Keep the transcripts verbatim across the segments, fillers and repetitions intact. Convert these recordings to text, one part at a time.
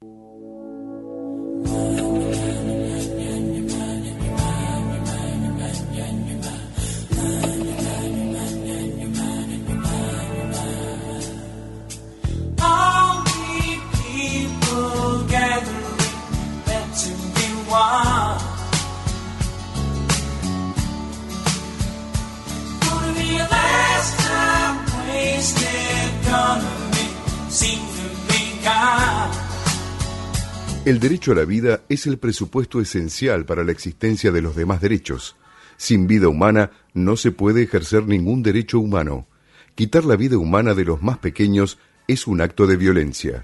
El derecho a la vida es el presupuesto esencial para la existencia de los demás derechos. Sin vida humana no se puede ejercer ningún derecho humano. Quitar la vida humana de los más pequeños es un acto de violencia.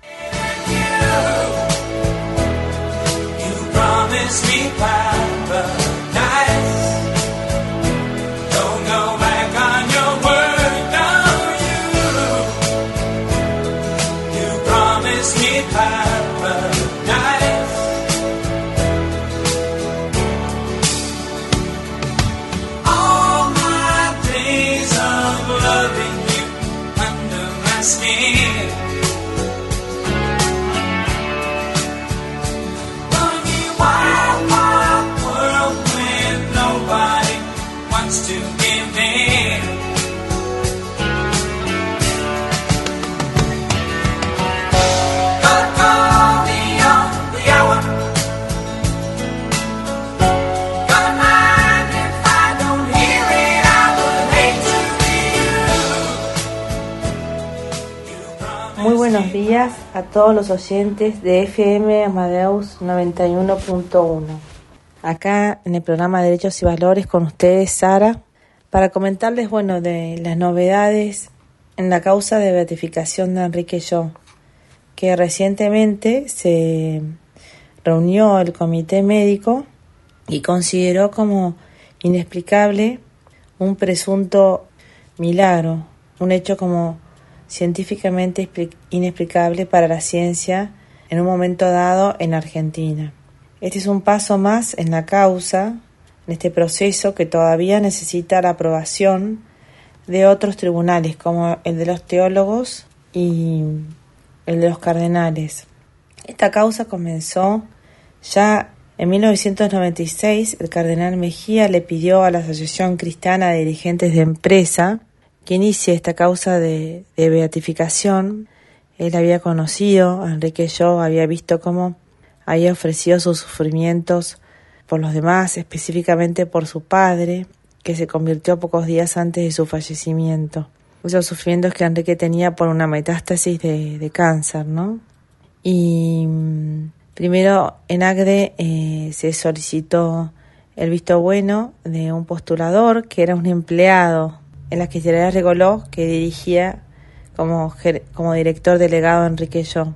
Muy buenos días a todos los oyentes de F M Amadeus noventa y uno punto uno. Acá en el programa Derechos y Valores con ustedes, Sara, para comentarles, bueno, de las novedades en la causa de beatificación de Enrique Yo, que recientemente se reunió el comité médico y consideró como inexplicable un presunto milagro, un hecho como científicamente inexplicable para la ciencia en un momento dado en Argentina. Este es un paso más en la causa, en este proceso que todavía necesita la aprobación de otros tribunales, como el de los teólogos y el de los cardenales. Esta causa comenzó ya en mil novecientos noventa y seis. El cardenal Mejía le pidió a la Asociación Cristiana de Dirigentes de Empresa que inicie esta causa de, de beatificación. Él había conocido a Enrique Yo, había visto cómo había ofrecido sus sufrimientos por los demás, específicamente por su padre, que se convirtió pocos días antes de su fallecimiento. Esos sufrimientos que Enrique tenía por una metástasis de, de cáncer, ¿no? Y primero en Agde eh, se solicitó el visto bueno de un postulador que era un empleado en la Cristiandad Regoló, que dirigía como, como director delegado a Enrique Yo.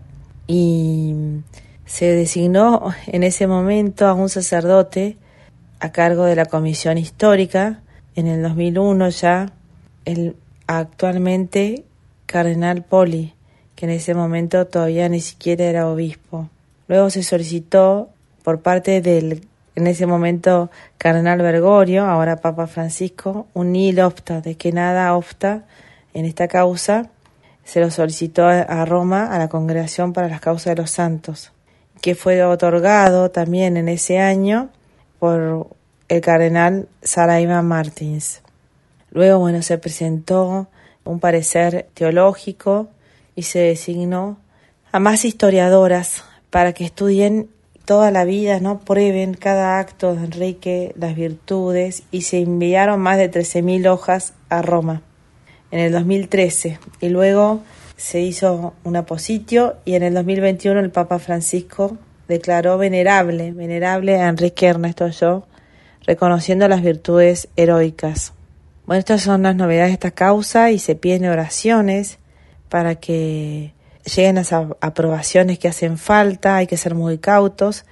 Y se designó en ese momento a un sacerdote a cargo de la comisión histórica. En el dos mil uno ya, el actualmente cardenal Poli, que en ese momento todavía ni siquiera era obispo. Luego se solicitó por parte del, en ese momento, cardenal Bergoglio, ahora Papa Francisco, un nihil obsta, de que nada obsta en esta causa. Se lo solicitó a Roma, a la Congregación para las Causas de los Santos, que fue otorgado también en ese año por el cardenal Saraiva Martins. Luego, bueno, se presentó un parecer teológico y se designó a más historiadoras para que estudien toda la vida, ¿no? Prueben cada acto de Enrique, las virtudes, y se enviaron más de trece mil hojas a Roma en el dos mil trece. Y luego se hizo un apositio y en el dos mil veintiuno el Papa Francisco declaró venerable, venerable a Enrique Ernesto Yo, reconociendo las virtudes heroicas. Bueno, estas son las novedades de esta causa y se piden oraciones para que lleguen las aprobaciones que hacen falta. Hay que ser muy cautos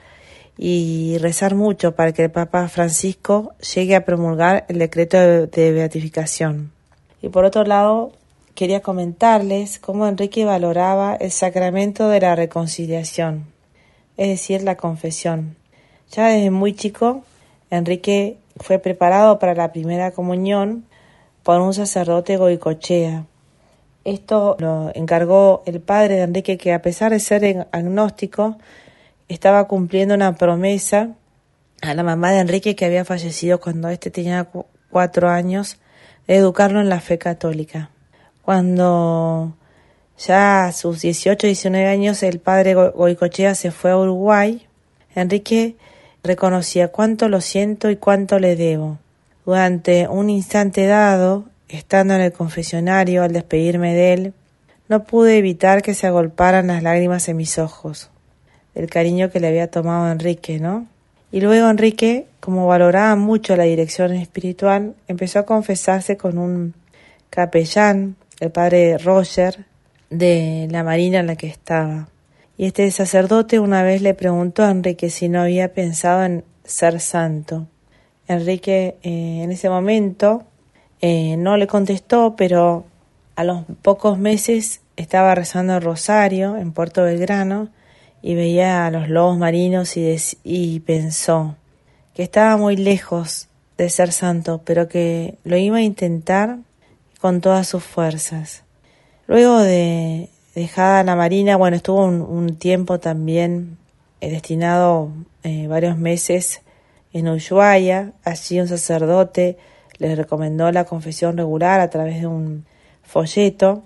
y rezar mucho para que el Papa Francisco llegue a promulgar el decreto de, de beatificación. Y por otro lado, quería comentarles cómo Enrique valoraba el sacramento de la reconciliación, es decir, la confesión. Ya desde muy chico, Enrique fue preparado para la primera comunión por un sacerdote goicochea, Esto lo encargó el padre de Enrique, que a pesar de ser agnóstico, estaba cumpliendo una promesa a la mamá de Enrique, que había fallecido cuando éste tenía cu- cuatro años, de educarlo en la fe católica. Cuando ya a sus dieciocho, diecinueve años el padre Go- Goicoechea se fue a Uruguay, Enrique reconocía cuánto lo siento y cuánto le debo. Durante un instante dado, estando en el confesionario al despedirme de él, no pude evitar que se agolparan las lágrimas en mis ojos, del cariño que le había tomado a Enrique, ¿no? Y luego Enrique, como valoraba mucho la dirección espiritual, empezó a confesarse con un capellán, el padre Roger, de la marina en la que estaba. Y este sacerdote una vez le preguntó a Enrique si no había pensado en ser santo. Enrique eh, en ese momento eh, no le contestó, pero a los pocos meses estaba rezando el rosario en Puerto Belgrano y veía a los lobos marinos y, des- y pensó que estaba muy lejos de ser santo, pero que lo iba a intentar con todas sus fuerzas. Luego de dejada la marina, bueno, estuvo un, un tiempo también eh, destinado eh, varios meses en Ushuaia. Allí un sacerdote le recomendó la confesión regular a través de un folleto,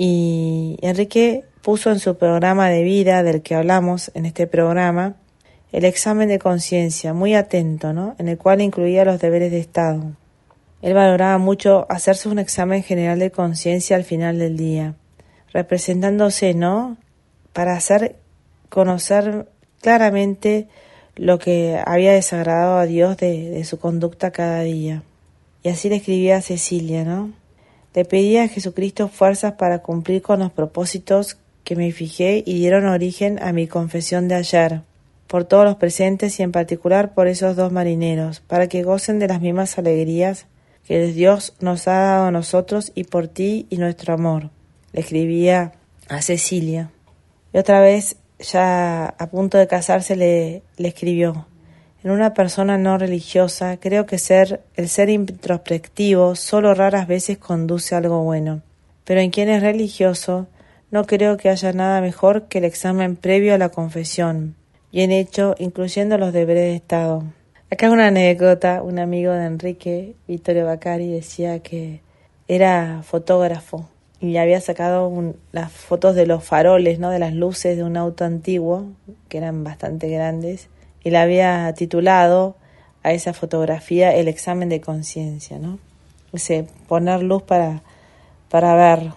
y Enrique puso en su programa de vida, del que hablamos en este programa, el examen de conciencia, muy atento, ¿no?, en el cual incluía los deberes de Estado. Él valoraba mucho hacerse un examen general de conciencia al final del día, representándose, ¿no?, para hacer conocer claramente lo que había desagradado a Dios de, de su conducta cada día. Y así le escribía a Cecilia, ¿no? Le pedía a Jesucristo fuerzas para cumplir con los propósitos que me fijé y dieron origen a mi confesión de ayer, por todos los presentes y en particular por esos dos marineros, para que gocen de las mismas alegrías que Dios nos ha dado a nosotros y por ti y nuestro amor. Le escribía a Cecilia. Y otra vez, ya a punto de casarse, le, le escribió: en una persona no religiosa, creo que ser el ser introspectivo solo raras veces conduce a algo bueno. Pero en quien es religioso, no creo que haya nada mejor que el examen previo a la confesión, bien hecho, incluyendo los deberes de Estado. Acá una anécdota: un amigo de Enrique, Vittorio Baccari, decía que era fotógrafo y había sacado un, las fotos de los faroles, ¿no?, de las luces de un auto antiguo, que eran bastante grandes, y le había titulado a esa fotografía el examen de conciencia, ¿no? Ese poner luz para, para ver.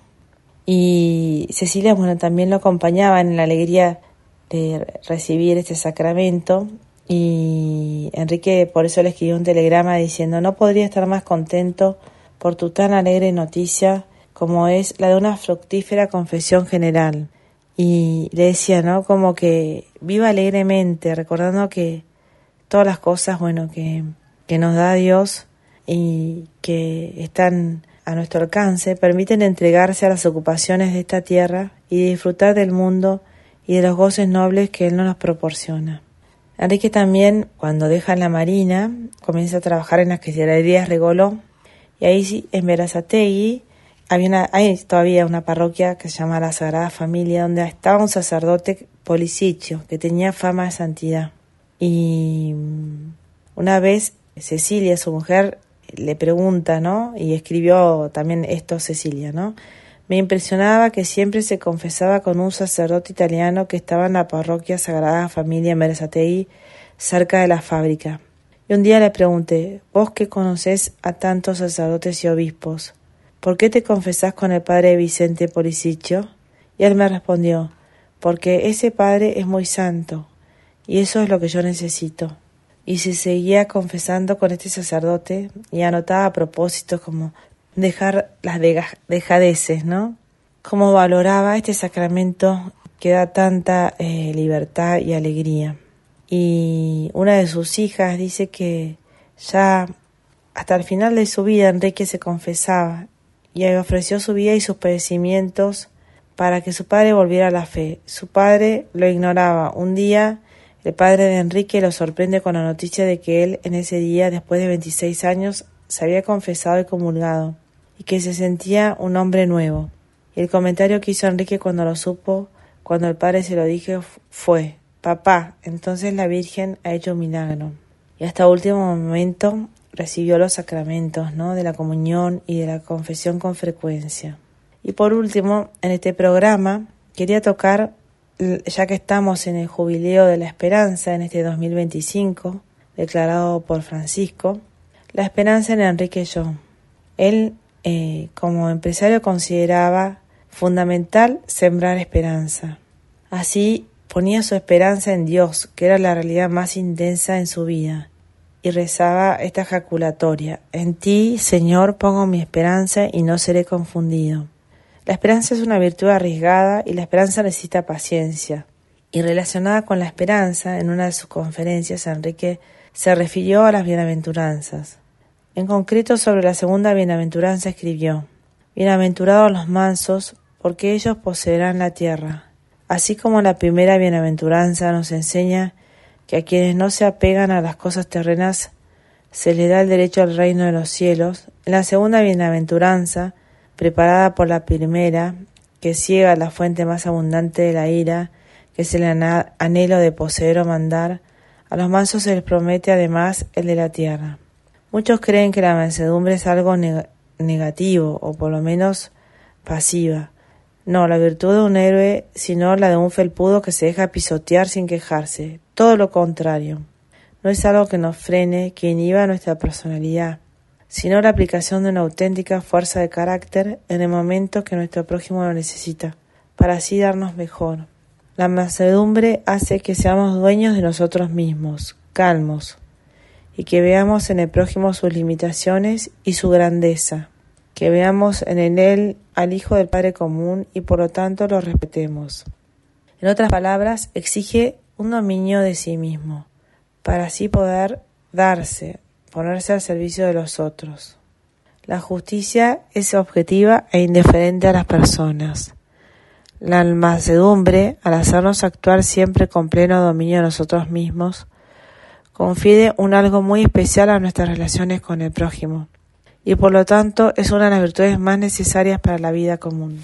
Y Cecilia, bueno, también lo acompañaba en la alegría de recibir este sacramento, y Enrique por eso le escribió un telegrama diciendo: no podría estar más contento por tu tan alegre noticia como es la de una fructífera confesión general. Y le decía, ¿no?, como que viva alegremente, recordando que todas las cosas, bueno, que, que nos da Dios y que están a nuestro alcance, permiten entregarse a las ocupaciones de esta tierra y disfrutar del mundo y de los goces nobles que Él nos proporciona. Enrique también, cuando deja la marina, comienza a trabajar en las queserías Regoló, y ahí sí, en Berazategui, había una, hay todavía una parroquia que se llama La Sagrada Familia, donde estaba un sacerdote Policicho, que tenía fama de santidad. Y una vez Cecilia, su mujer, le pregunta, ¿no?, y escribió también esto Cecilia, ¿no? Me impresionaba que siempre se confesaba con un sacerdote italiano que estaba en la parroquia Sagrada Familia en Berazategui, cerca de la fábrica. Y un día le pregunté: vos que conocés a tantos sacerdotes y obispos, ¿por qué te confesás con el padre Vicente Policicho? Y él me respondió: porque ese padre es muy santo, y eso es lo que yo necesito. Y se seguía confesando con este sacerdote y anotaba propósitos como dejar las dejadeces, ¿no? Cómo valoraba este sacramento que da tanta eh, libertad y alegría. Y una de sus hijas dice que ya hasta el final de su vida Enrique se confesaba y ofreció su vida y sus padecimientos para que su padre volviera a la fe. Su padre lo ignoraba. Un día el padre de Enrique lo sorprende con la noticia de que él en ese día, después de veintiséis años, se había confesado y comulgado, y que se sentía un hombre nuevo. Y el comentario que hizo Enrique cuando lo supo, cuando el padre se lo dijo, fue: papá, entonces la Virgen ha hecho un milagro. Y hasta último momento recibió los sacramentos, ¿no?, de la comunión y de la confesión con frecuencia. Y por último, en este programa quería tocar, ya que estamos en el jubileo de la esperanza en este dos mil veinticinco, declarado por Francisco, la esperanza en Enrique Yo. Él, eh, como empresario, consideraba fundamental sembrar esperanza. Así ponía su esperanza en Dios, que era la realidad más intensa en su vida, y rezaba esta ejaculatoria: en ti, Señor, pongo mi esperanza y no seré confundido. La esperanza es una virtud arriesgada y la esperanza necesita paciencia. Y relacionada con la esperanza, en una de sus conferencias, Enrique se refirió a las bienaventuranzas. En concreto, sobre la segunda bienaventuranza escribió: bienaventurados los mansos, porque ellos poseerán la tierra. Así como la primera bienaventuranza nos enseña que a quienes no se apegan a las cosas terrenas se les da el derecho al reino de los cielos, en la segunda bienaventuranza, preparada por la primera, que ciega la fuente más abundante de la ira, que es el anhelo de poseer o mandar, a los mansos se les promete además el de la tierra. Muchos creen que la mansedumbre es algo neg- negativo, o por lo menos pasiva. No, la virtud de un héroe, sino la de un felpudo que se deja pisotear sin quejarse. Todo lo contrario. No es algo que nos frene, que inhiba nuestra personalidad, sino la aplicación de una auténtica fuerza de carácter en el momento que nuestro prójimo lo necesita, para así darnos mejor. La mansedumbre hace que seamos dueños de nosotros mismos, calmos, y que veamos en el prójimo sus limitaciones y su grandeza, que veamos en él al Hijo del Padre común y por lo tanto lo respetemos. En otras palabras, exige un dominio de sí mismo, para así poder darse, ponerse al servicio de los otros. La justicia es objetiva e indiferente a las personas. La mansedumbre, al hacernos actuar siempre con pleno dominio de nosotros mismos, confiere un algo muy especial a nuestras relaciones con el prójimo, y por lo tanto es una de las virtudes más necesarias para la vida común.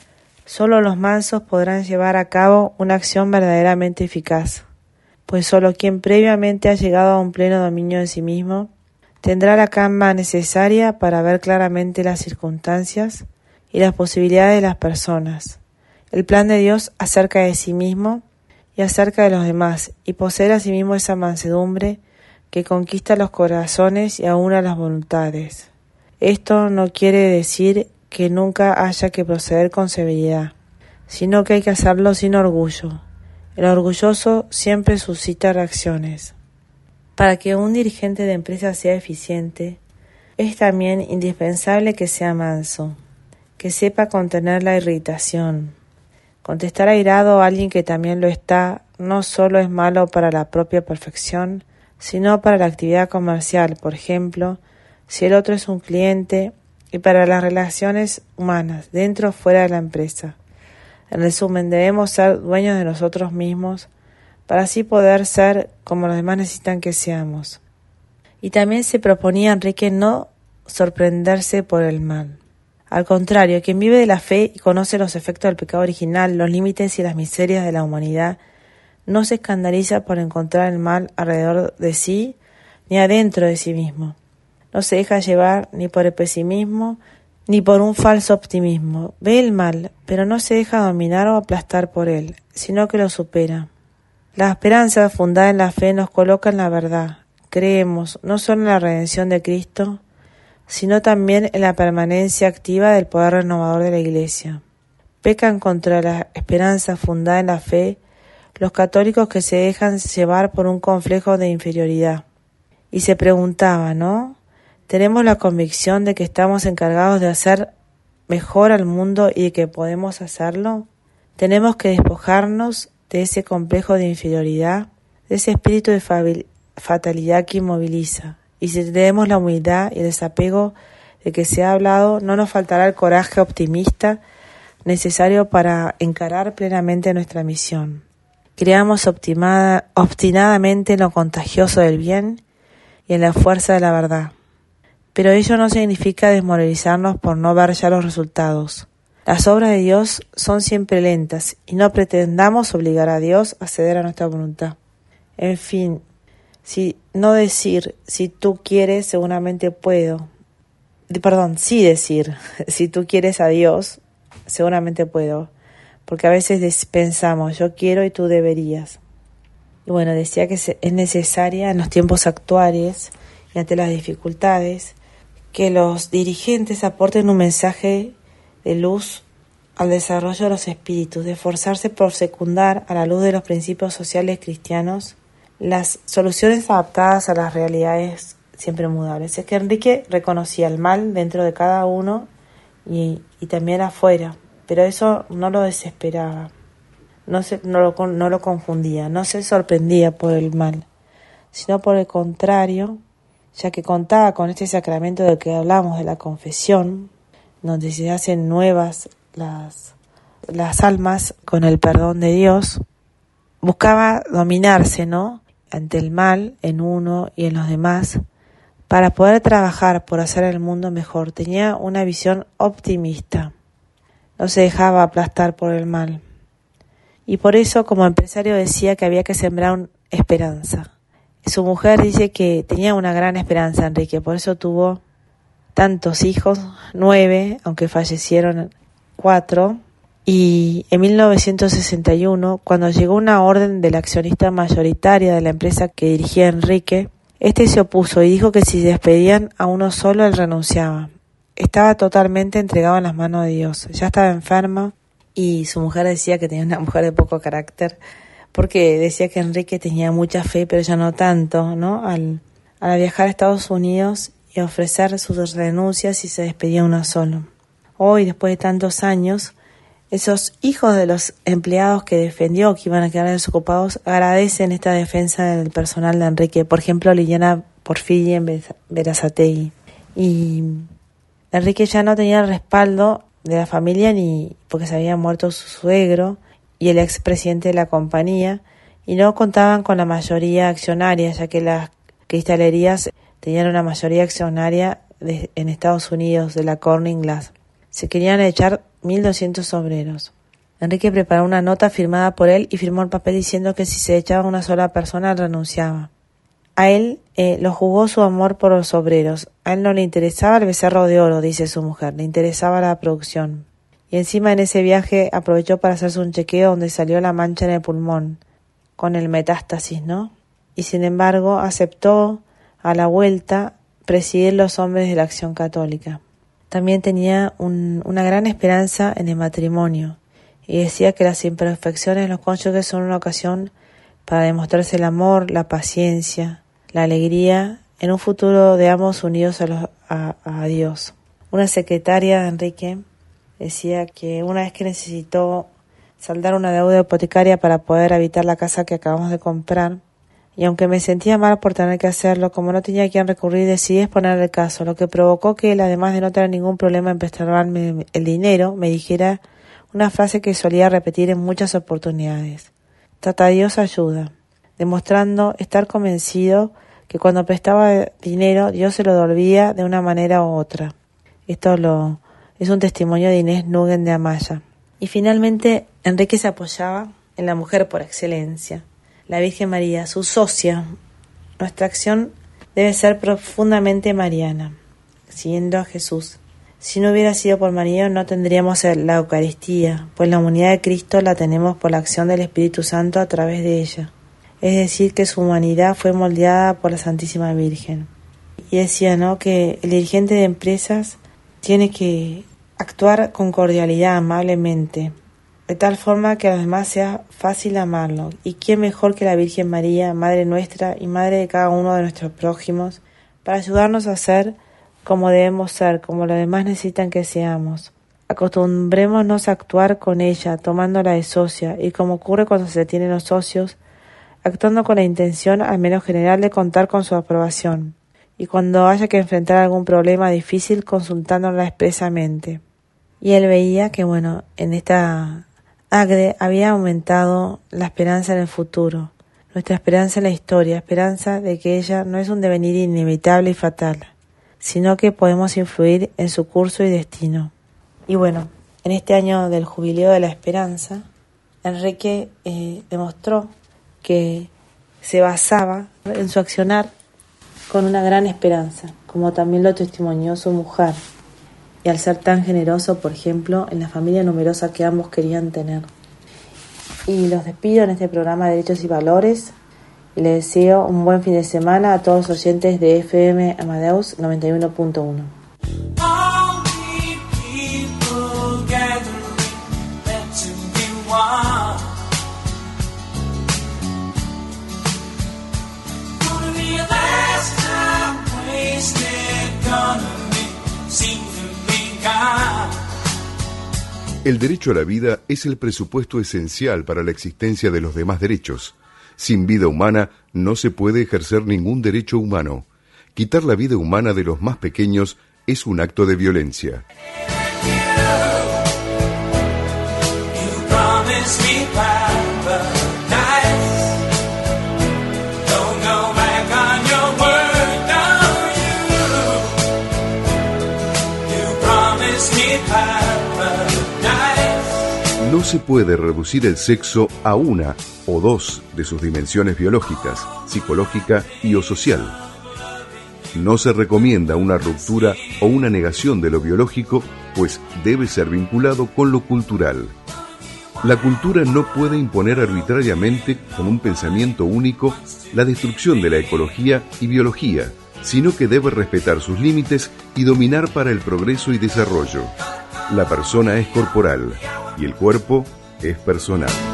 Solo los mansos podrán llevar a cabo una acción verdaderamente eficaz, pues solo quien previamente ha llegado a un pleno dominio de sí mismo tendrá la calma necesaria para ver claramente las circunstancias y las posibilidades de las personas, el plan de Dios acerca de sí mismo y acerca de los demás, y poseer a sí mismo esa mansedumbre que conquista los corazones y aúna las voluntades. Esto no quiere decir que nunca haya que proceder con severidad, sino que hay que hacerlo sin orgullo. El orgulloso siempre suscita reacciones. Para que un dirigente de empresa sea eficiente, es también indispensable que sea manso, que sepa contener la irritación. Contestar airado a alguien que también lo está no solo es malo para la propia perfección, sino para la actividad comercial, por ejemplo, si el otro es un cliente, y para las relaciones humanas, dentro o fuera de la empresa. En resumen, debemos ser dueños de nosotros mismos para así poder ser como los demás necesitan que seamos. Y también se proponía a Enrique no sorprenderse por el mal. Al contrario, quien vive de la fe y conoce los efectos del pecado original, los límites y las miserias de la humanidad, no se escandaliza por encontrar el mal alrededor de sí ni adentro de sí mismo. No se deja llevar ni por el pesimismo ni por un falso optimismo. Ve el mal, pero no se deja dominar o aplastar por él, sino que lo supera. La esperanza fundada en la fe nos coloca en la verdad. Creemos no solo en la redención de Cristo, sino también en la permanencia activa del poder renovador de la Iglesia. Pecan contra la esperanza fundada en la fe los católicos que se dejan llevar por un complejo de inferioridad. Y se preguntaba, ¿no? ¿Tenemos la convicción de que estamos encargados de hacer mejor al mundo y de que podemos hacerlo? Tenemos que despojarnos de ese complejo de inferioridad, de ese espíritu de fatalidad que inmoviliza. Y si tenemos la humildad y el desapego de que se ha hablado, no nos faltará el coraje optimista necesario para encarar plenamente nuestra misión. Creamos optimada, obstinadamente en lo contagioso del bien y en la fuerza de la verdad. Pero ello no significa desmoralizarnos por no ver ya los resultados. Las obras de Dios son siempre lentas y no pretendamos obligar a Dios a ceder a nuestra voluntad. En fin, si no decir, si tú quieres, seguramente puedo. Perdón, sí decir, si tú quieres a Dios, seguramente puedo. Porque a veces pensamos, yo quiero y tú deberías. Y bueno, decía que es necesaria en los tiempos actuales y ante las dificultades que los dirigentes aporten un mensaje de luz al desarrollo de los espíritus, de esforzarse por secundar a la luz de los principios sociales cristianos las soluciones adaptadas a las realidades siempre mudables. Es que Enrique reconocía el mal dentro de cada uno y, y también afuera, pero eso no lo desesperaba, no, se, no, lo, no lo confundía, no se sorprendía por el mal, sino por el contrario, ya que contaba con este sacramento del que hablamos, de la confesión, donde se hacen nuevas las, las almas con el perdón de Dios, buscaba dominarse, ¿no?, ante el mal en uno y en los demás, para poder trabajar por hacer el mundo mejor. Tenía una visión optimista, no se dejaba aplastar por el mal. Y por eso, como empresario, decía que había que sembrar una esperanza. Su mujer dice que tenía una gran esperanza, Enrique, por eso tuvo tantos hijos, nueve, aunque fallecieron cuatro. Y en mil novecientos sesenta y uno, cuando llegó una orden del accionista mayoritaria de la empresa que dirigía Enrique, este se opuso y dijo que si despedían a uno solo, él renunciaba. Estaba totalmente entregado en las manos de Dios. Ya estaba enfermo y su mujer decía que tenía una mujer de poco carácter, porque decía que Enrique tenía mucha fe, pero ya no tanto, ¿no? Al, al viajar a Estados Unidos y ofrecer sus renuncias y se despedía uno solo. Hoy, después de tantos años, esos hijos de los empleados que defendió, que iban a quedar desocupados, agradecen esta defensa del personal de Enrique. Por ejemplo, Liliana Porfiri en Berazategui. Y Enrique ya no tenía el respaldo de la familia, ni porque se había muerto su suegro y el expresidente de la compañía, y no contaban con la mayoría accionaria, ya que las cristalerías tenían una mayoría accionaria de, en Estados Unidos, de la Corning Glass. Se querían echar mil doscientos obreros. Enrique preparó una nota firmada por él y firmó el papel diciendo que si se echaba una sola persona renunciaba. A él eh, lo jugó su amor por los obreros. A él no le interesaba el becerro de oro, dice su mujer, le interesaba la producción. Y encima en ese viaje aprovechó para hacerse un chequeo donde salió la mancha en el pulmón, con el metástasis, ¿no? Y sin embargo aceptó a la vuelta presidir los hombres de la Acción Católica. También tenía un, una gran esperanza en el matrimonio y decía que las imperfecciones de los cónyuges son una ocasión para demostrarse el amor, la paciencia, la alegría en un futuro de ambos unidos a, los, a, a Dios. Una secretaria de Enrique decía que una vez que necesitó saldar una deuda hipotecaria para poder habitar la casa que acabamos de comprar, y aunque me sentía mal por tener que hacerlo, como no tenía a quién recurrir, decidí exponer el caso, lo que provocó que él, además de no tener ningún problema en prestarme el dinero, me dijera una frase que solía repetir en muchas oportunidades: «Tata, Dios ayuda», demostrando estar convencido que cuando prestaba dinero, Dios se lo devolvía de una manera u otra. Esto lo, es un testimonio de Inés Nugent de Amaya. Y finalmente, Enrique se apoyaba en la mujer por excelencia, la Virgen María, su socia. Nuestra acción debe ser profundamente mariana, siguiendo a Jesús. Si no hubiera sido por María, no tendríamos la Eucaristía, pues la unidad de Cristo la tenemos por la acción del Espíritu Santo a través de ella. Es decir, que su humanidad fue moldeada por la Santísima Virgen. Y decía, ¿no?, que el dirigente de empresas tiene que actuar con cordialidad, amablemente, de tal forma que a los demás sea fácil amarlo. ¿Y quién mejor que la Virgen María, Madre nuestra y Madre de cada uno de nuestros prójimos, para ayudarnos a ser como debemos ser, como los demás necesitan que seamos? Acostumbrémonos a actuar con ella, tomándola de socia, y como ocurre cuando se tienen los socios, actuando con la intención, al menos general, de contar con su aprobación, y cuando haya que enfrentar algún problema difícil, consultándola expresamente. Y él veía que, bueno, en esta Agde había aumentado la esperanza en el futuro, nuestra esperanza en la historia, esperanza de que ella no es un devenir inevitable y fatal, sino que podemos influir en su curso y destino. Y bueno, En este año del Jubileo de la Esperanza, Enrique eh, demostró que se basaba en su accionar con una gran esperanza, como también lo testimonió su mujer, y al ser tan generoso, por ejemplo, en la familia numerosa que ambos querían tener. Y los despido en este programa de Derechos y Valores, y les deseo un buen fin de semana a todos los oyentes de F M Amadeus noventa y uno punto uno. El derecho a la vida es el presupuesto esencial para la existencia de los demás derechos. Sin vida humana no se puede ejercer ningún derecho humano. Quitar la vida humana de los más pequeños es un acto de violencia. No se puede reducir el sexo a una o dos de sus dimensiones biológicas, psicológica y o social. No se recomienda una ruptura o una negación de lo biológico, pues debe ser vinculado con lo cultural. La cultura no puede imponer arbitrariamente, con un pensamiento único, la destrucción de la ecología y biología, sino que debe respetar sus límites y dominar para el progreso y desarrollo. La persona es corporal y el cuerpo es personal.